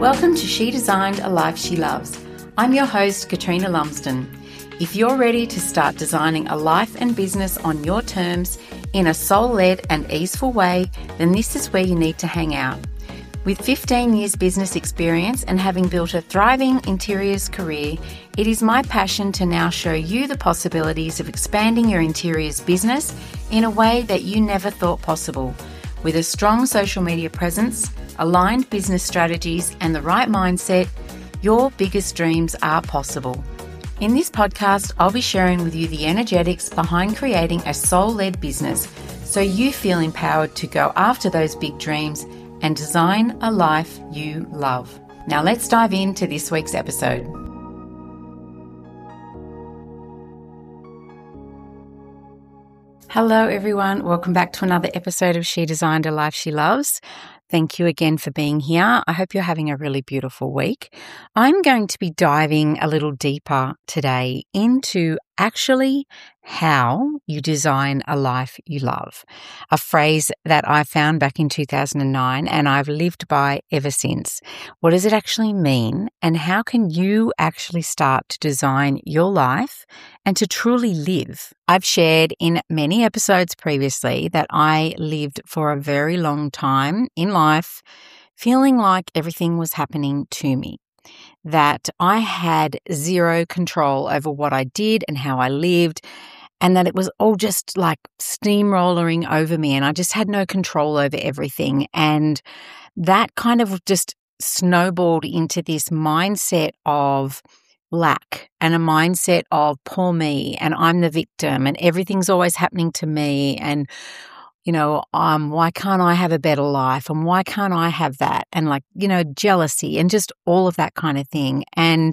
Welcome to She Designed a Life She Loves. I'm your host, Katrina Lumsden. If you're ready to start designing a life and business on your terms in a soul-led and easeful way, then this is where you need to hang out. With 15 years business experience and having built a thriving interiors career, it is my passion to now show you the possibilities of expanding your interiors business in a way that you never thought possible. With a strong social media presence, aligned business strategies, and the right mindset, your biggest dreams are possible. In this podcast, I'll be sharing with you the energetics behind creating a soul-led business so you feel empowered to go after those big dreams and design a life you love. Now let's dive into this week's episode. Hello everyone, welcome back to another episode of She Designed a Life She Loves. Thank you again for being here. I hope you're having a really beautiful week. I'm going to be diving a little deeper today into actually how you design a life you love, a phrase that I found back in 2009 and I've lived by ever since. What does it actually mean, and how can you actually start to design your life and to truly live? I've shared in many episodes previously that I lived for a very long time in life feeling like everything was happening to me, that I had zero control over what I did and how I lived, and that it was all just like steamrolling over me and I just had no control over everything. And that kind of just snowballed into this mindset of lack and a mindset of poor me and I'm the victim and everything's always happening to me and why can't I have a better life and why can't I have that? And jealousy and just all of that kind of thing. And,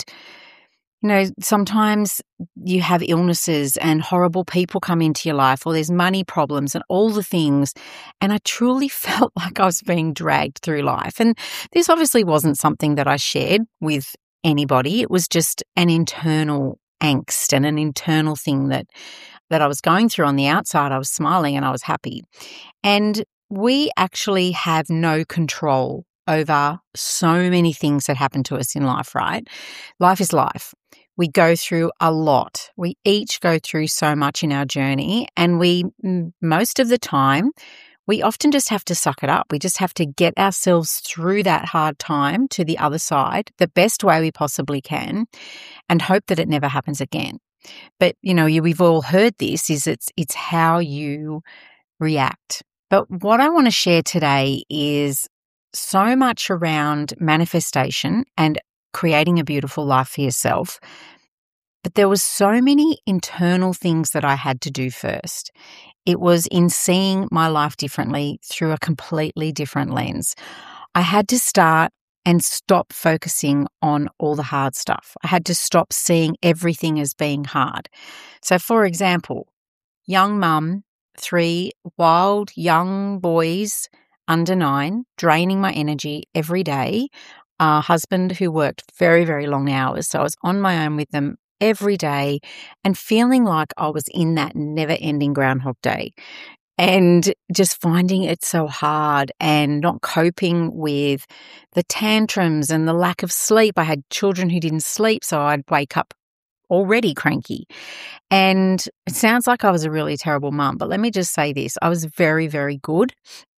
sometimes you have illnesses and horrible people come into your life, or there's money problems and all the things. And I truly felt like I was being dragged through life. And this obviously wasn't something that I shared with anybody. It was just an internal angst and an internal thing that I was going through. On the outside, I was smiling and I was happy. And we actually have no control over so many things that happen to us in life, right? Life is life. We go through a lot. We each go through so much in our journey, and most of the time, we often just have to suck it up. We just have to get ourselves through that hard time to the other side the best way we possibly can and hope that it never happens again. But, we've all heard this, it's how you react. But what I want to share today is so much around manifestation and creating a beautiful life for yourself. But there was so many internal things that I had to do first. It was in seeing my life differently through a completely different lens. I had to start and stop focusing on all the hard stuff. I had to stop seeing everything as being hard. So, for example, young mum, 3 wild young boys under 9, draining my energy every day, a husband who worked very, very long hours. So I was on my own with them every day and feeling like I was in that never-ending Groundhog Day. And just finding it so hard and not coping with the tantrums and the lack of sleep. I had children who didn't sleep, so I'd wake up already cranky. And it sounds like I was a really terrible mum, but let me just say this. I was very, very good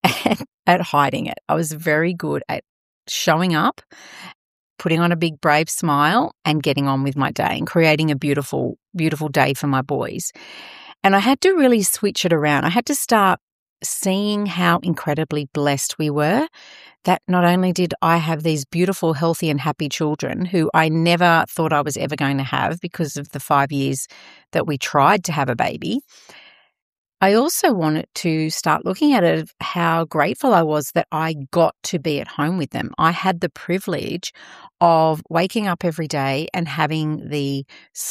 at hiding it. I was very good at showing up, putting on a big, brave smile and getting on with my day and creating a beautiful, beautiful day for my boys. And I had to really switch it around. I had to start seeing how incredibly blessed we were, that not only did I have these beautiful, healthy and happy children who I never thought I was ever going to have because of the 5 years that we tried to have a baby, I also wanted to start looking at it, how grateful I was that I got to be at home with them. I had the privilege of waking up every day and having the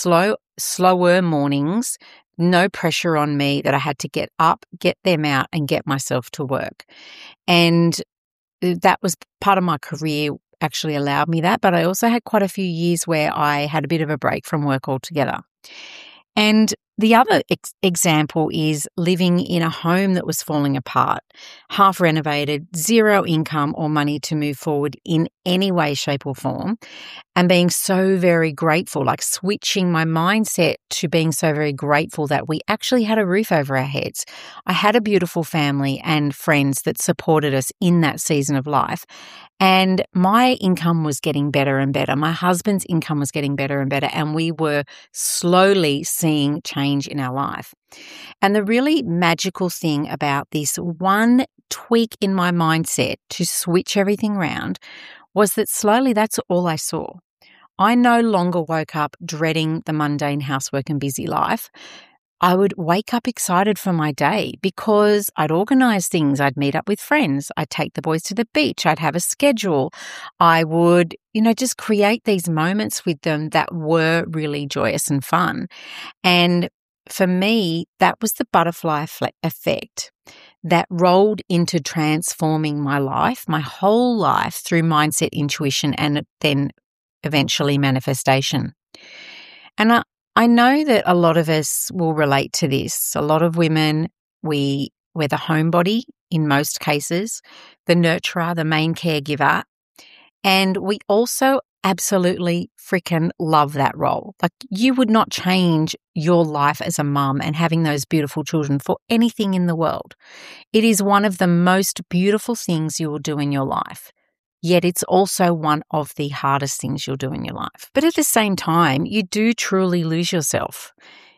slower mornings, no pressure on me that I had to get up, get them out and get myself to work. And that was part of my career, actually allowed me that. But I also had quite a few years where I had a bit of a break from work altogether. And The other example is living in a home that was falling apart, half renovated, zero income or money to move forward in any way, shape, or form, and being so very grateful, like switching my mindset to being so very grateful that we actually had a roof over our heads. I had a beautiful family and friends that supported us in that season of life. And my income was getting better and better. My husband's income was getting better and better. And we were slowly seeing change in our life. And the really magical thing about this one tweak in my mindset to switch everything around was that slowly that's all I saw. I no longer woke up dreading the mundane housework and busy life. I would wake up excited for my day because I'd organize things. I'd meet up with friends. I'd take the boys to the beach. I'd have a schedule. I would, just create these moments with them that were really joyous and fun. And for me, that was the butterfly effect that rolled into transforming my life, my whole life, through mindset, intuition, and then eventually manifestation. And I know that a lot of us will relate to this. A lot of women, we're the homebody in most cases, the nurturer, the main caregiver, and we also absolutely freaking love that role. Like, you would not change your life as a mum and having those beautiful children for anything in the world. It is one of the most beautiful things you will do in your life. Yet it's also one of the hardest things you'll do in your life. But at the same time, you do truly lose yourself.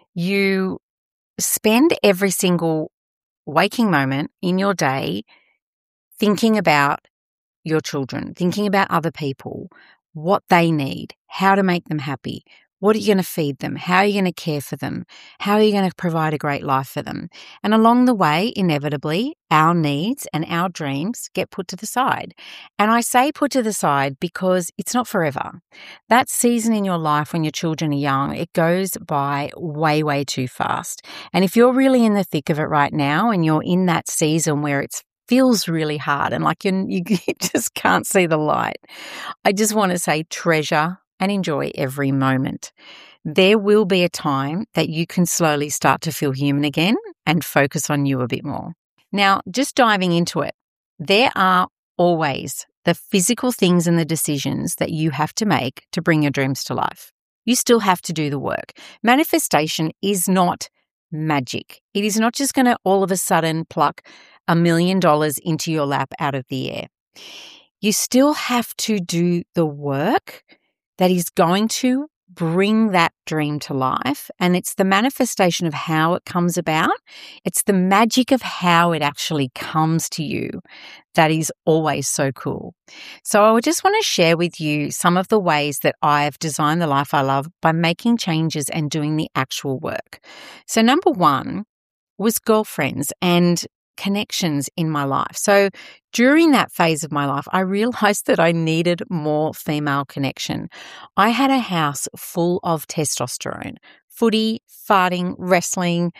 You spend every single waking moment in your day thinking about your children, thinking about other people, what they need, how to make them happy. What are you going to feed them? How are you going to care for them? How are you going to provide a great life for them? And along the way, inevitably, our needs and our dreams get put to the side. And I say put to the side because it's not forever. That season in your life when your children are young, it goes by way, way too fast. And if you're really in the thick of it right now and you're in that season where it feels really hard and like you just can't see the light, I just want to say treasure and enjoy every moment. There will be a time that you can slowly start to feel human again and focus on you a bit more. Now, just diving into it, there are always the physical things and the decisions that you have to make to bring your dreams to life. You still have to do the work. Manifestation is not magic. It is not just going to all of a sudden pluck $1 million into your lap out of the air. You still have to do the work that is going to bring that dream to life. And it's the manifestation of how it comes about. It's the magic of how it actually comes to you that is always so cool. So I would just want to share with you some of the ways that I've designed the life I love by making changes and doing the actual work. So number one was girlfriends and connections in my life. So during that phase of my life, I realized that I needed more female connection. I had a house full of testosterone, footy, farting, wrestling.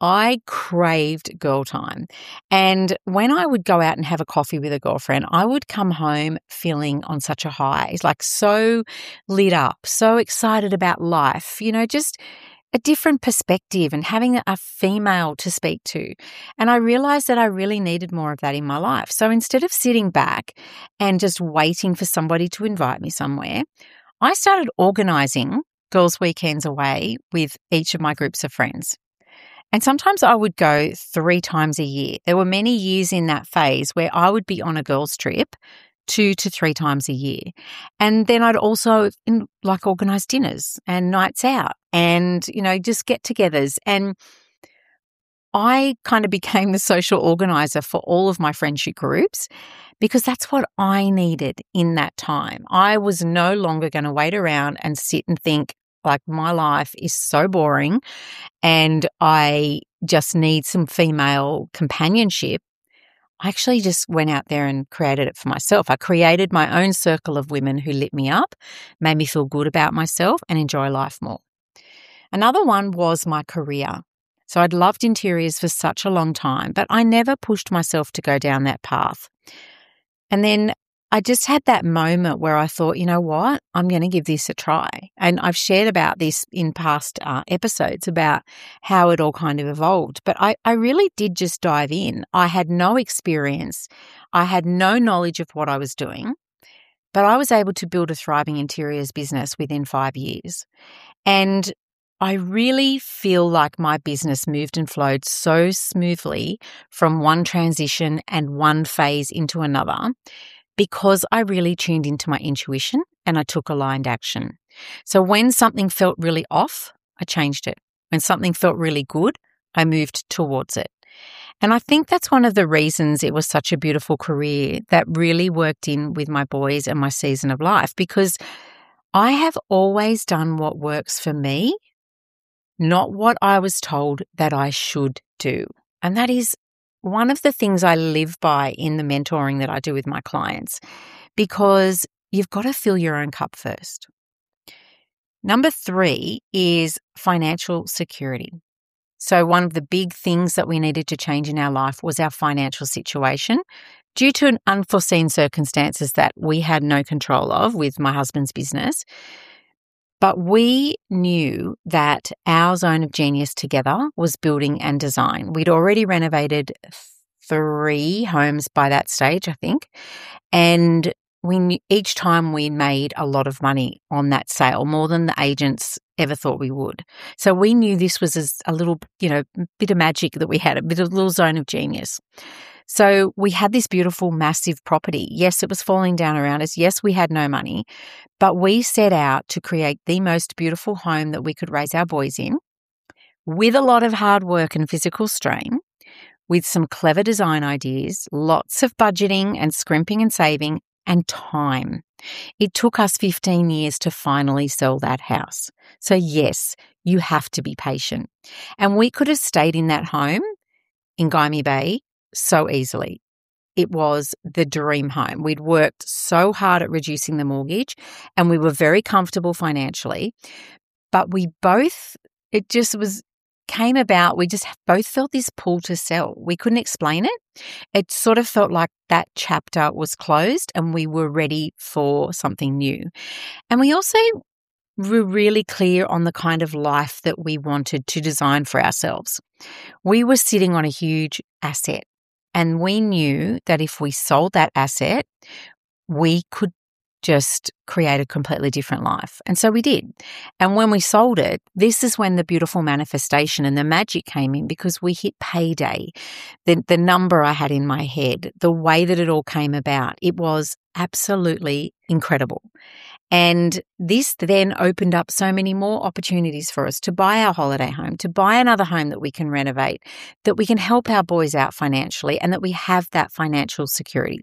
I craved girl time. And when I would go out and have a coffee with a girlfriend, I would come home feeling on such a high, like so lit up, so excited about life, just a different perspective and having a female to speak to. And I realized that I really needed more of that in my life. So instead of sitting back and just waiting for somebody to invite me somewhere, I started organizing girls' weekends away with each of my groups of friends. And sometimes I would go 3 times a year. There were many years in that phase where I would be on a girls' trip 2 to 3 times a year. And then I'd also organize dinners and nights out and, just get-togethers. And I kind of became the social organizer for all of my friendship groups because that's what I needed in that time. I was no longer going to wait around and sit and think like my life is so boring and I just need some female companionship. I actually just went out there and created it for myself. I created my own circle of women who lit me up, made me feel good about myself and enjoy life more. Another one was my career. So I'd loved interiors for such a long time, but I never pushed myself to go down that path. And then I just had that moment where I thought, you know what, I'm going to give this a try. And I've shared about this in past episodes about how it all kind of evolved. But I really did just dive in. I had no experience. I had no knowledge of what I was doing, but I was able to build a thriving interiors business within 5 years. And I really feel like my business moved and flowed so smoothly from one transition and one phase into another, because I really tuned into my intuition and I took aligned action. So when something felt really off, I changed it. When something felt really good, I moved towards it. And I think that's one of the reasons it was such a beautiful career that really worked in with my boys and my season of life, because I have always done what works for me, not what I was told that I should do. And that is one of the things I live by in the mentoring that I do with my clients, because you've got to fill your own cup first. Number 3 is financial security. So one of the big things that we needed to change in our life was our financial situation due to unforeseen circumstances that we had no control of with my husband's business. But we knew that our zone of genius together was building and design. We'd already renovated 3 homes by that stage, I think. And each time we made a lot of money on that sale, more than the agents ever thought we would. So we knew this was a little, bit of magic that we had, a little zone of genius. So we had this beautiful, massive property. Yes, it was falling down around us. Yes, we had no money, but we set out to create the most beautiful home that we could raise our boys in, with a lot of hard work and physical strain, with some clever design ideas, lots of budgeting and scrimping and saving, and time. It took us 15 years to finally sell that house. So yes, you have to be patient. And we could have stayed in that home in Gymea Bay so easily. It was the dream home. We'd worked so hard at reducing the mortgage and we were very comfortable financially, but came about, we just both felt this pull to sell. We couldn't explain it. It sort of felt like that chapter was closed and we were ready for something new. And we also were really clear on the kind of life that we wanted to design for ourselves. We were sitting on a huge asset, and we knew that if we sold that asset, we could just create a completely different life. And so we did. And when we sold it, this is when the beautiful manifestation and the magic came in, because we hit payday. The number I had in my head, the way that it all came about, it was absolutely incredible. And this then opened up so many more opportunities for us to buy our holiday home, to buy another home that we can renovate, that we can help our boys out financially, and that we have that financial security.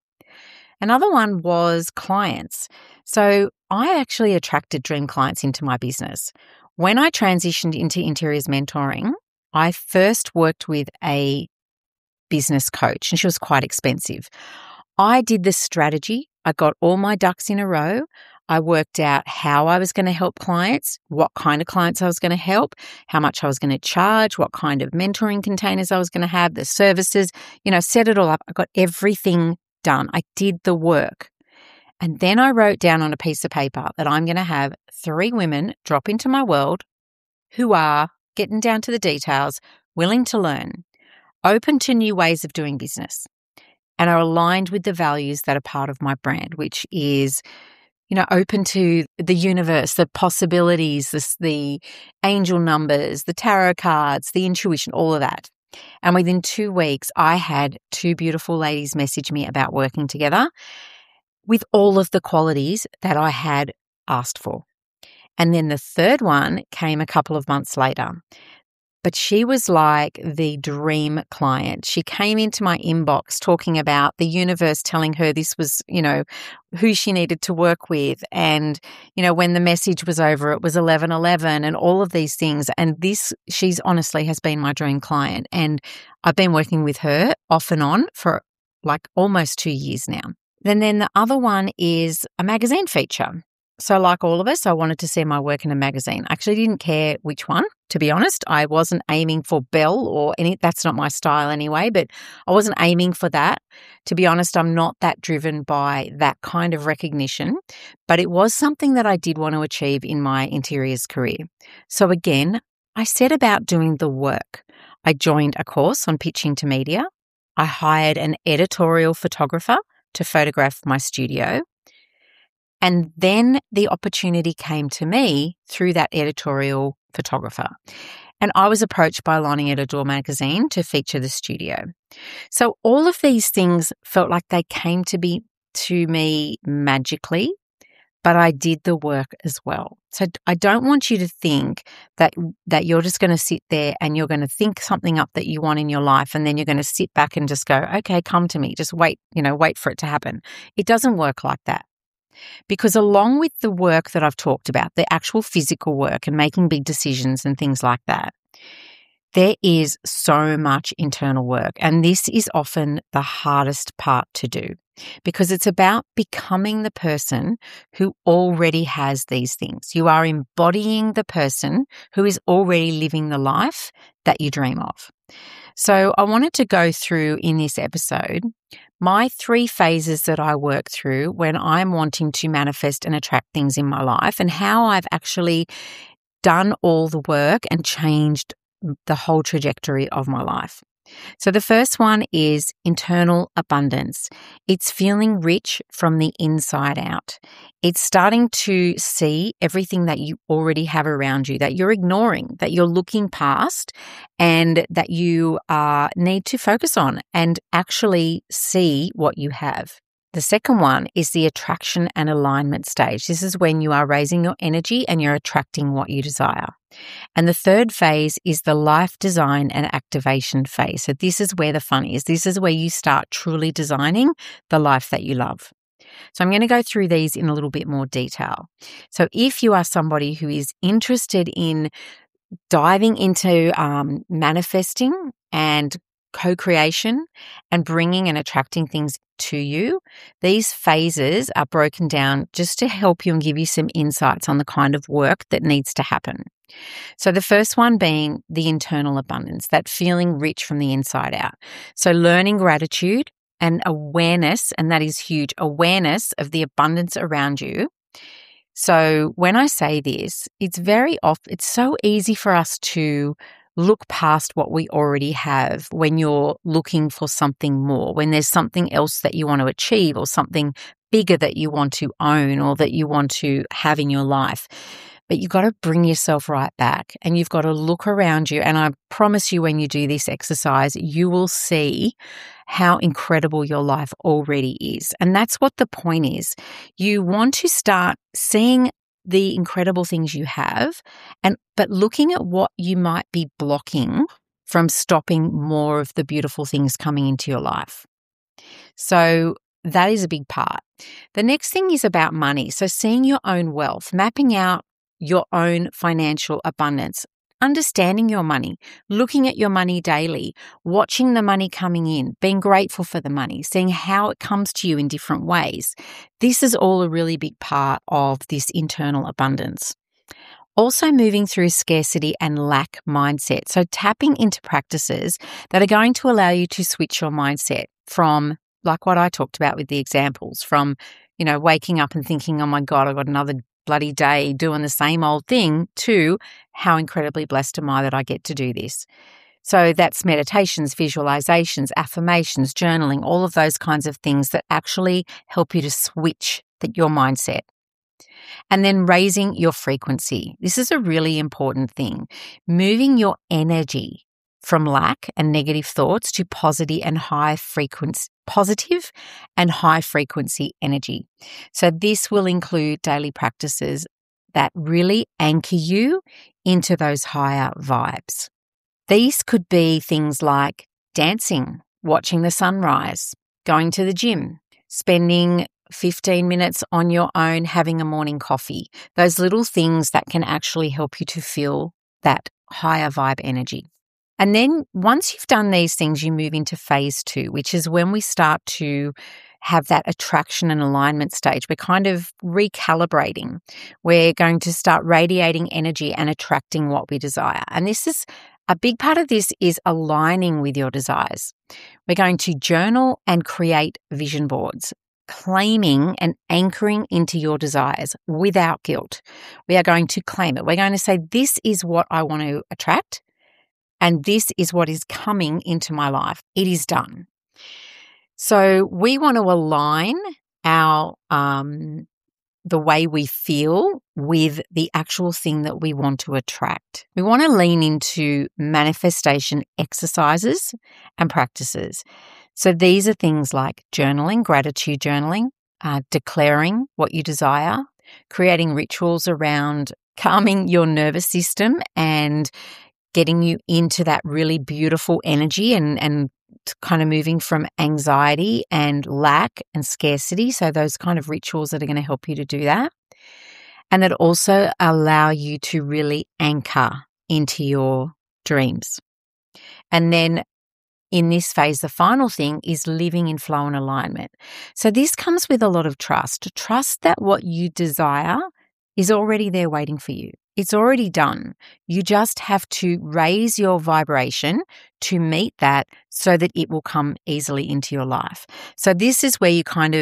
Another one was clients. So I actually attracted dream clients into my business. When I transitioned into interiors mentoring, I first worked with a business coach, and she was quite expensive. I did the strategy. I got all my ducks in a row. I worked out how I was going to help clients, what kind of clients I was going to help, how much I was going to charge, what kind of mentoring containers I was going to have, the services, set it all up. I got everything done. I did the work. And then I wrote down on a piece of paper that I'm going to have 3 women drop into my world who are getting down to the details, willing to learn, open to new ways of doing business, and are aligned with the values that are part of my brand, which is, open to the universe, the possibilities, the angel numbers, the tarot cards, the intuition, all of that. And within 2 weeks, I had 2 beautiful ladies message me about working together with all of the qualities that I had asked for. And then the 3rd one came a couple of months later. But she was like the dream client. She came into my inbox talking about the universe telling her this was, who she needed to work with. And, when the message was over, it was 11:11 and all of these things. And she's honestly has been my dream client. And I've been working with her off and on for like almost 2 years now. And then the other one is a magazine feature. So like all of us, I wanted to see my work in a magazine. I actually didn't care which one, to be honest. I wasn't aiming for Belle or any, that's not my style anyway, but I wasn't aiming for that. To be honest, I'm not that driven by that kind of recognition, but it was something that I did want to achieve in my interiors career. So again, I set about doing the work. I joined a course on pitching to media. I hired an editorial photographer to photograph my studio. And then the opportunity came to me through that editorial photographer. And I was approached by Lining It Adore magazine to feature the studio. So all of these things felt like they came to me magically, but I did the work as well. So I don't want you to think that you're just going to sit there and you're going to think something up that you want in your life, and then you're going to sit back and just go, okay, come to me, just wait for it to happen. It doesn't work like that. Because along with the work that I've talked about, the actual physical work and making big decisions and things like that, there is so much internal work. And this is often the hardest part to do because it's about becoming the person who already has these things. You are embodying the person who is already living the life that you dream of. So I wanted to go through in this episode my 3 phases that I work through when I'm wanting to manifest and attract things in my life, and how I've actually done all the work and changed the whole trajectory of my life. So the first one is internal abundance. It's feeling rich from the inside out. It's starting to see everything that you already have around you, that you're ignoring, that you're looking past, and that you need to focus on and actually see what you have. The second one is the attraction and alignment stage. This is when you are raising your energy and you're attracting what you desire. And the third phase is the life design and activation phase. So this is where the fun is. This is where you start truly designing the life that you love. So I'm going to go through these in a little bit more detail. So if you are somebody who is interested in diving into manifesting and co-creation and bringing and attracting things to you, these phases are broken down just to help you and give you some insights on the kind of work that needs to happen. So the first one being the internal abundance, that feeling rich from the inside out. So learning gratitude and awareness, and that is huge, awareness of the abundance around you. So when I say this, it's so easy for us to look past what we already have when you're looking for something more, when there's something else that you want to achieve or something bigger that you want to own or that you want to have in your life. But you've got to bring yourself right back and you've got to look around you. And I promise you, when you do this exercise, you will see how incredible your life already is. And that's what the point is. You want to start seeing the incredible things you have, but looking at what you might be blocking from stopping more of the beautiful things coming into your life. So that is a big part. The next thing is about money. So seeing your own wealth, mapping out your own financial abundance, understanding your money, looking at your money daily, watching the money coming in, being grateful for the money, seeing how it comes to you in different ways. This is all a really big part of this internal abundance. Also moving through scarcity and lack mindset. So tapping into practices that are going to allow you to switch your mindset from, like what I talked about with the examples, from, waking up and thinking, oh my God, I've got another bloody day doing the same old thing, to how incredibly blessed am I that I get to do this. So that's meditations, visualizations, affirmations, journaling, all of those kinds of things that actually help you to switch your mindset. And then raising your frequency. This is a really important thing. Moving your energy from lack and negative thoughts to positive and high frequency energy. So this will include daily practices that really anchor you into those higher vibes. These could be things like dancing, watching the sunrise, going to the gym, spending 15 minutes on your own having a morning coffee. Those little things that can actually help you to feel that higher vibe energy. And then once you've done these things, you move into phase 2, which is when we start to have that attraction and alignment stage. We're kind of recalibrating. We're going to start radiating energy and attracting what we desire. And this is a big part of this is aligning with your desires. We're going to journal and create vision boards, claiming and anchoring into your desires without guilt. We are going to claim it. We're going to say, this is what I want to attract, and this is what is coming into my life. It is done. So we want to align our the way we feel with the actual thing that we want to attract. We want to lean into manifestation exercises and practices. So these are things like journaling, gratitude journaling, declaring what you desire, creating rituals around calming your nervous system and getting you into that really beautiful energy and kind of moving from anxiety and lack and scarcity. So those kind of rituals that are going to help you to do that. And that also allow you to really anchor into your dreams. And then in this phase, the final thing is living in flow and alignment. So this comes with a lot of trust. Trust that what you desire is already there waiting for you. It's already done. You just have to raise your vibration to meet that so that it will come easily into your life. So this is where you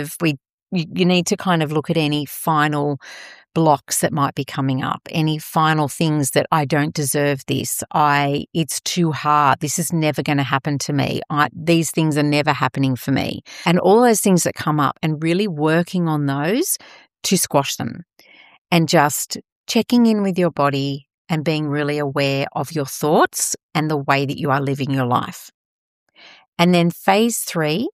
need to kind of look at any final blocks that might be coming up, any final things that I don't deserve this. It's too hard. This is never going to happen to me. These things are never happening for me. And all those things that come up and really working on those to squash them and just checking in with your body and being really aware of your thoughts and the way that you are living your life. And then phase 3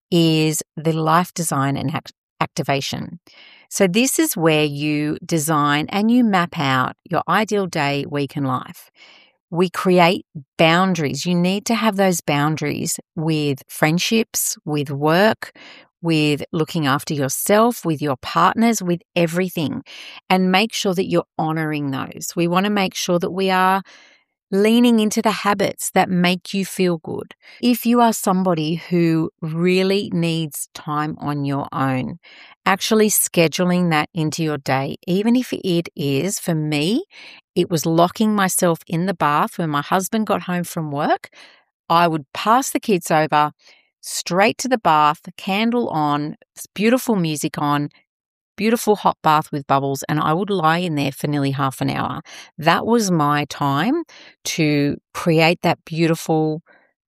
is the life design and activation. So this is where you design and you map out your ideal day, week, and life. We create boundaries. You need to have those boundaries with friendships, with work, with looking after yourself, with your partners, with everything, and make sure that you're honoring those. We want to make sure that we are leaning into the habits that make you feel good. If you are somebody who really needs time on your own, actually scheduling that into your day, even if it is, for me, it was locking myself in the bath when my husband got home from work. I would pass the kids over, straight to the bath, candle on, beautiful music on, beautiful hot bath with bubbles, and I would lie in there for nearly half an hour. That was my time to create that beautiful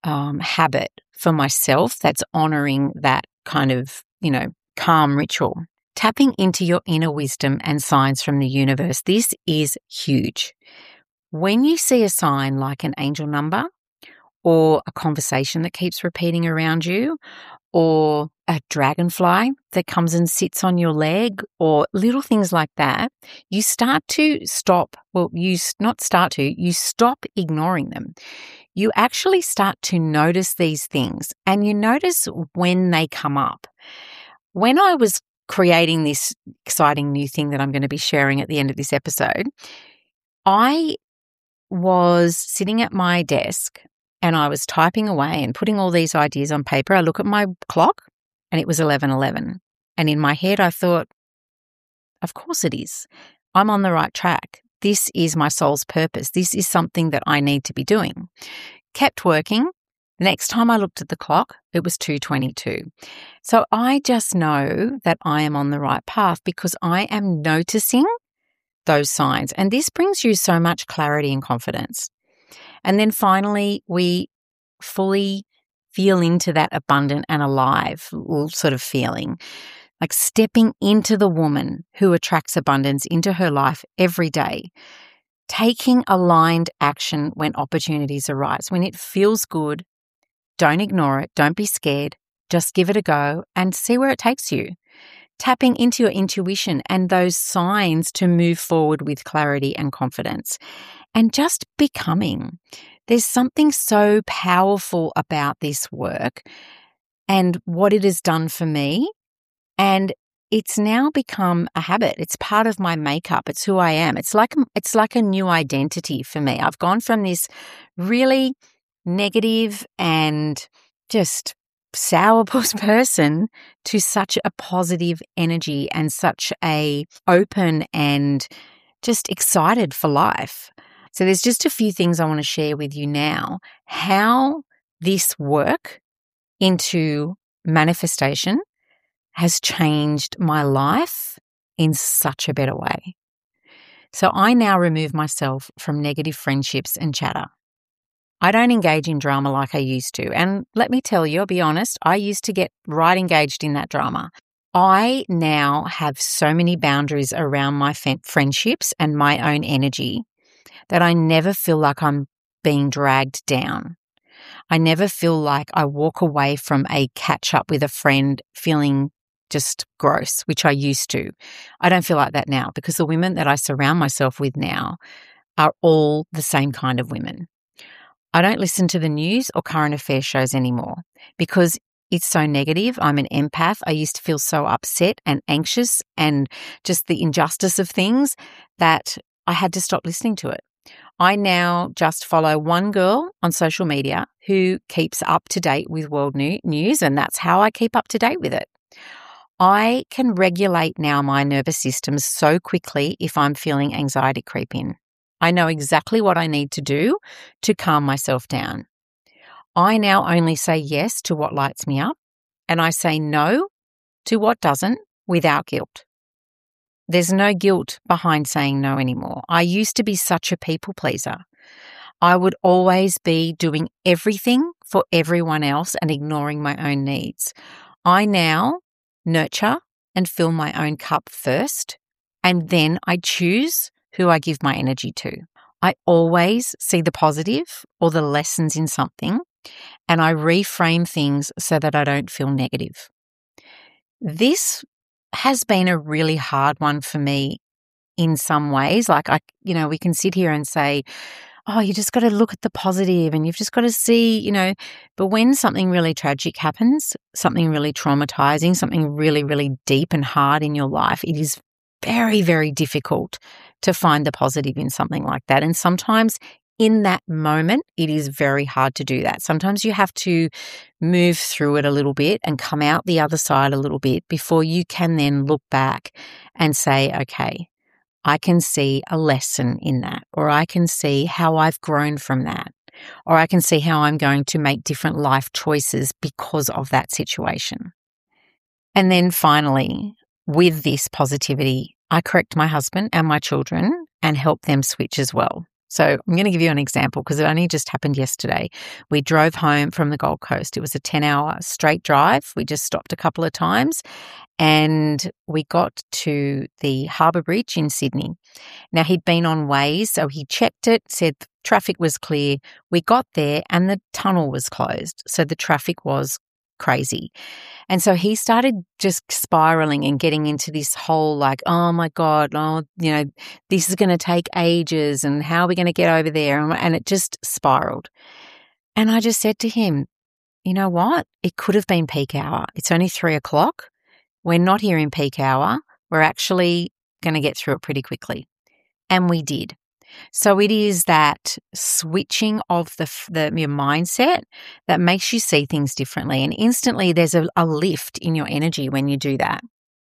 habit for myself that's honoring that kind of, calm ritual. Tapping into your inner wisdom and signs from the universe. This is huge. When you see a sign like an angel number, or a conversation that keeps repeating around you, or a dragonfly that comes and sits on your leg, or little things like that, you start to stop. Well, you stop ignoring them. You actually start to notice these things, and you notice when they come up. When I was creating this exciting new thing that I'm going to be sharing at the end of this episode, I was sitting at my desk and I was typing away and putting all these ideas on paper. I look at my clock and it was 11:11. And in my head, I thought, of course it is. I'm on the right track. This is my soul's purpose. This is something that I need to be doing. Kept working. The next time I looked at the clock, it was 2:22. So I just know that I am on the right path because I am noticing those signs. And this brings you so much clarity and confidence. And then finally, we fully feel into that abundant and alive sort of feeling, like stepping into the woman who attracts abundance into her life every day, taking aligned action when opportunities arise. When it feels good, don't ignore it. Don't be scared. Just give it a go and see where it takes you. Tapping into your intuition and those signs to move forward with clarity and confidence. And just becoming. There's something so powerful about this work and what it has done for me. And it's now become a habit. It's part of my makeup. It's who I am. It's like a new identity for me. I've gone from this really negative and just sourpuss person to such a positive energy and such a open and just excited for life. So there's just a few things I want to share with you now, how this work into manifestation has changed my life in such a better way. So I now remove myself from negative friendships and chatter. I don't engage in drama like I used to. And let me tell you, I'll be honest, I used to get right engaged in that drama. I now have so many boundaries around my friendships and my own energy that I never feel like I'm being dragged down. I never feel like I walk away from a catch up with a friend feeling just gross, which I used to. I don't feel like that now because the women that I surround myself with now are all the same kind of women. I don't listen to the news or current affairs shows anymore because it's so negative. I'm an empath. I used to feel so upset and anxious and just the injustice of things that I had to stop listening to it. I now just follow one girl on social media who keeps up to date with world news, and that's how I keep up to date with it. I can regulate now my nervous system so quickly if I'm feeling anxiety creep in. I know exactly what I need to do to calm myself down. I now only say yes to what lights me up, and I say no to what doesn't without guilt. There's no guilt behind saying no anymore. I used to be such a people pleaser. I would always be doing everything for everyone else and ignoring my own needs. I now nurture and fill my own cup first, and then I choose who I give my energy to. I always see the positive or the lessons in something, and I reframe things so that I don't feel negative. This has been a really hard one for me in some ways. Like we can sit here and say, oh, you just got to look at the positive and you've just got to see, but when something really tragic happens, something really traumatizing, something really, really deep and hard in your life, it is very, very difficult to find the positive in something like that. And sometimes in that moment, it is very hard to do that. Sometimes you have to move through it a little bit and come out the other side a little bit before you can then look back and say, okay, I can see a lesson in that, or I can see how I've grown from that, or I can see how I'm going to make different life choices because of that situation. And then finally, with this positivity, I correct my husband and my children and help them switch as well. So I'm going to give you an example because it only just happened yesterday. We drove home from the Gold Coast. It was a 10-hour straight drive. We just stopped a couple of times and we got to the Harbour Bridge in Sydney. Now, he'd been on Waze, so he checked it, said traffic was clear. We got there and the tunnel was closed, so the traffic was crazy. And so he started just spiraling and getting into this whole oh my God, this is going to take ages and how are we going to get over there? And it just spiraled. And I just said to him, you know what? It could have been peak hour. It's only 3:00. We're not here in peak hour. We're actually going to get through it pretty quickly. And we did. So it is that switching of your mindset that makes you see things differently. And instantly there's a lift in your energy when you do that.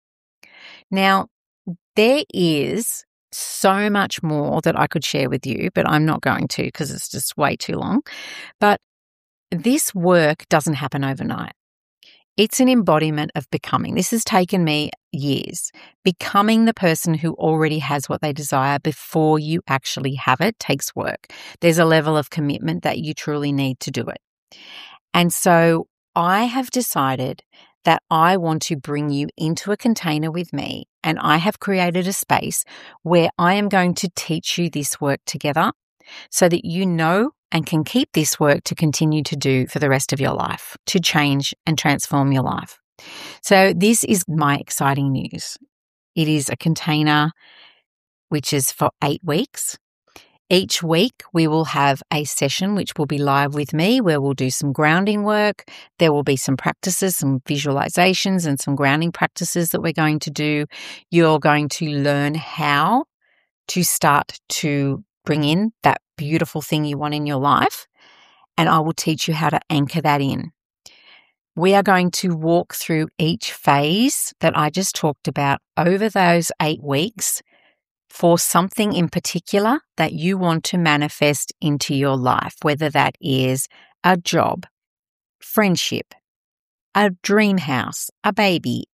Now, there is so much more that I could share with you, but I'm not going to because it's just way too long. But this work doesn't happen overnight. It's an embodiment of becoming. This has taken me years. Becoming the person who already has what they desire before you actually have it takes work. There's a level of commitment that you truly need to do it. And so I have decided that I want to bring you into a container with me, and I have created a space where I am going to teach you this work together so that you know and can keep this work to continue to do for the rest of your life, to change and transform your life. So this is my exciting news. It is a container which is for 8 weeks. Each week we will have a session which will be live with me where we'll do some grounding work. There will be some practices, some visualizations and some grounding practices that we're going to do. You're going to learn how to start to bring in that beautiful thing you want in your life, and I will teach you how to anchor that in. We are going to walk through each phase that I just talked about over those 8 weeks for something in particular that you want to manifest into your life, whether that is a job, friendship, a dream house, a baby,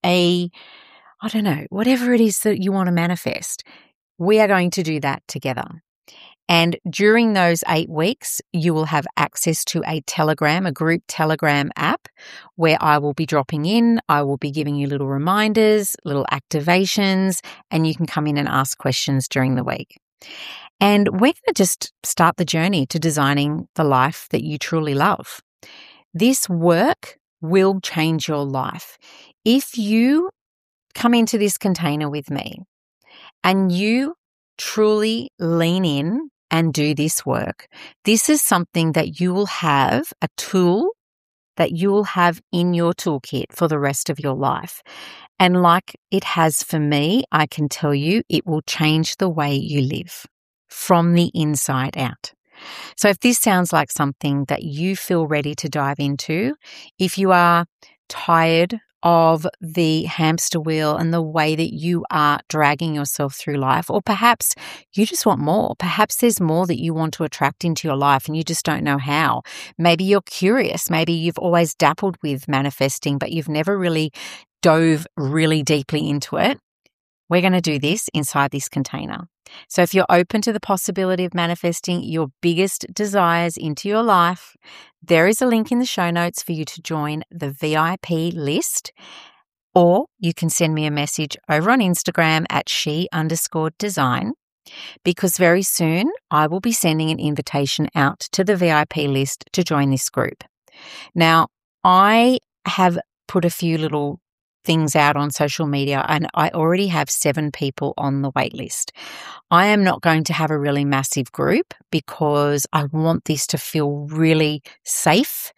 whatever it is that you want to manifest. We are going to do that together. And during those 8 weeks, you will have access to a group Telegram app where I will be dropping in. I will be giving you little reminders, little activations, and you can come in and ask questions during the week. And we're going to just start the journey to designing the life that you truly love. This work will change your life. If you come into this container with me and you truly lean in and do this work, this is something that you will have, a tool that you will have in your toolkit for the rest of your life. And like it has for me, I can tell you it will change the way you live from the inside out. So if this sounds like something that you feel ready to dive into, if you are tired of the hamster wheel and the way that you are dragging yourself through life, or perhaps you just want more. Perhaps there's more that you want to attract into your life and you just don't know how. Maybe you're curious. Maybe you've always dabbled with manifesting, but you've never really dove really deeply into it. We're going to do this inside this container. So if you're open to the possibility of manifesting your biggest desires into your life, there is a link in the show notes for you to join the VIP list, or you can send me a message over on Instagram at she_design, because very soon I will be sending an invitation out to the VIP list to join this group. Now, I have put a few little things out on social media and I already have 7 people on the wait list. I am not going to have a really massive group because I want this to feel really safe,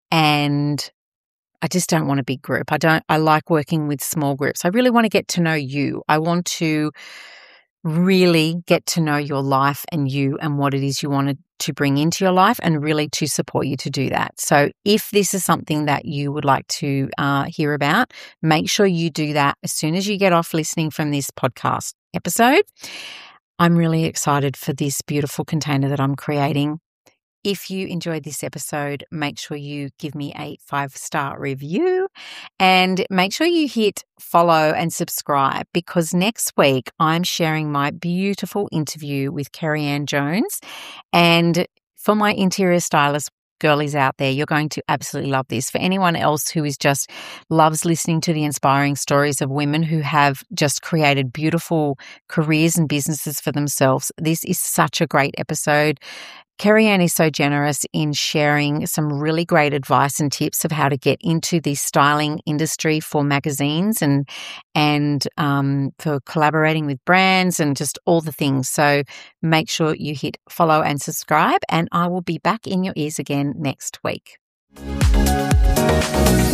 and I just don't want a big group. I like working with small groups. I really want to get to know you. I want to really get to know your life and you and what it is you want to bring into your life, and really to support you to do that. So if this is something that you would like to hear about, make sure you do that as soon as you get off listening from this podcast episode. I'm really excited for this beautiful container that I'm creating. If you enjoyed this episode, make sure you give me a 5-star review and make sure you hit follow and subscribe, because next week I'm sharing my beautiful interview with Kerry-Ann Jones. And for my interior stylist girlies out there, you're going to absolutely love this. For anyone else who is just loves listening to the inspiring stories of women who have just created beautiful careers and businesses for themselves, this is such a great episode. Kerry-Ann is so generous in sharing some really great advice and tips of how to get into the styling industry for magazines and for collaborating with brands and just all the things. So make sure you hit follow and subscribe, and I will be back in your ears again next week.